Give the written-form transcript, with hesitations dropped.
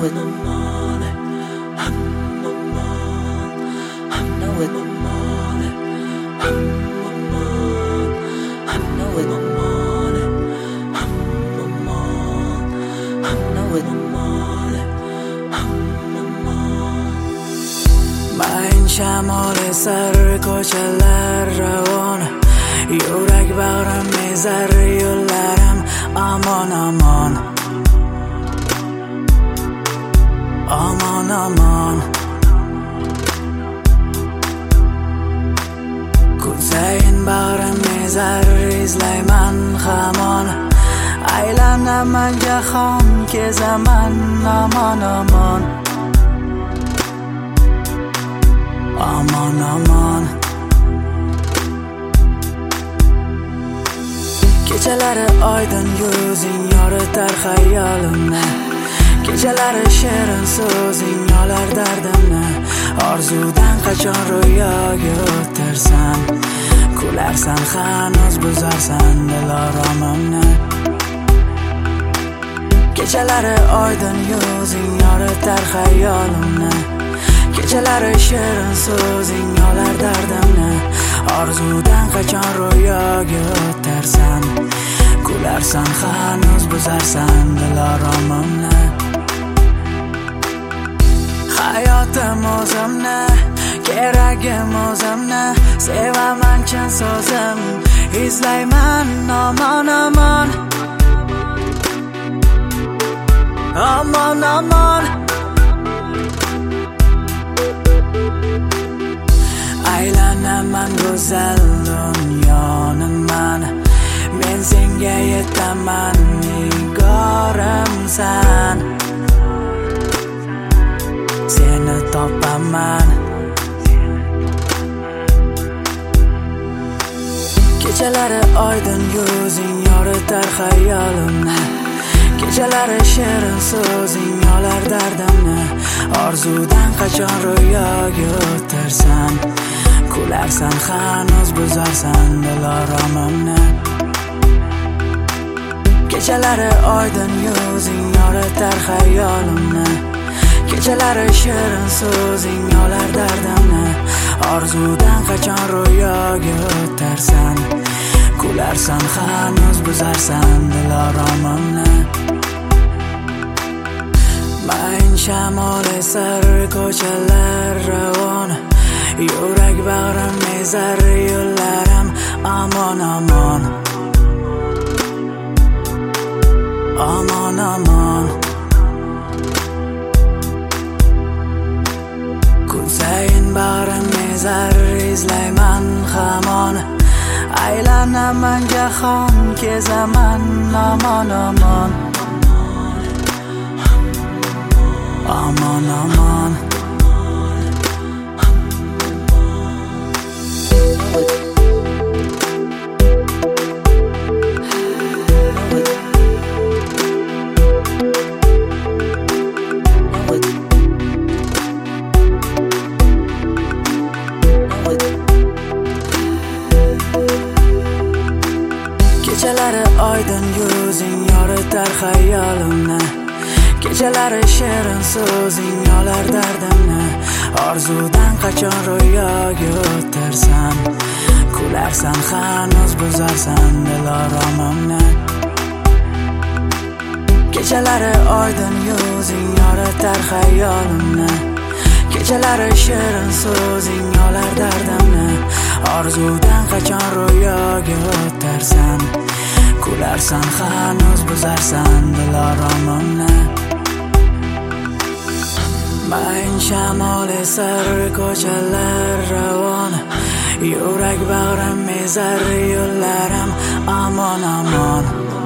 من شمال سر کوچه‌لر روانه، یورک بغرم میذاره یولرم امان امان aman aman. Kuzayin bag'rim mezar izlayman hamon, aylanaman jahon kezaman aman aman aman aman. Kechalari oydin yuzing yoritar xayolimni, kechalari shirin so'zing olar dardimni. Orzudan qachon ro'yoga o'tirsan, kularsan hanuz buzarsan diloromimni. Kechalari oydin yuzing yoritar xayolimni, kechalari shirin so'zing olar dardimni. Orzudan qachon ro'yoga o'tirsan, kularsan hanuz buzarsan diloromimni. Hayotim o'zimni, keragim o'zimni, sevaman chin so'zim, izlayman aman aman aman aman. Aylanaman go'zal dunyoning man, men senga yetaman nigorimsan, seni topaman. Kechalari oydin yuzing yoritar xayolimni, kechalari shirin so'zing olar dardimni. Orzudan qachon ro'yoga o'tirsan, kularsan hanuz buzarsan diloromimni. Kechalari oydin yuzing yoritar xayolimni, kechalari shirin so'zing olar dardimni. Orzudan qachon ro'yoga o'tirsan, kularsan hanuz buzarsan diloromimni. Men shamoli sar ko'chalar ravona, yurak bag'rim mezar yo'llarim aman aman aman aman. Kuzayin bag'rim mezar izlayman hamon, aylanaman jahon kezaman aman aman aman aman. Kechalari oydin yuzing yoritar xayolimni, kechalari shirin so'zing olar dardimni. Orzudan qachon ro'yoga o'tirsan, kularsan hanuz buzarsan diloromimni. Kechalari oydin yuzing yoritar xayolimni, kechalari shirin so'zing olar dardimni. Orzudan qachon ro'yoga o'tirsan, kularsan hanuz buzarsan diloromimni. Men shamoli sar ko'chalar ravona, yurak bag'rim mezar yo'llarim aman aman